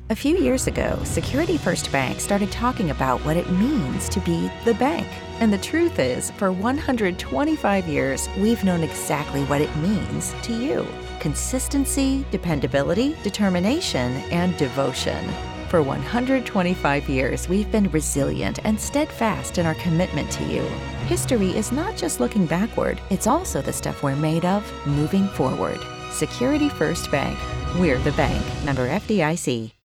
A few years ago, Security First Bank started talking about what it means to be the bank. And the truth is, for 125 years, we've known exactly what it means to you. Consistency, dependability, determination, and devotion. For 125 years, we've been resilient and steadfast in our commitment to you. History is not just looking backward, it's also the stuff we're made of moving forward. Security First Bank. We're the bank. Member FDIC.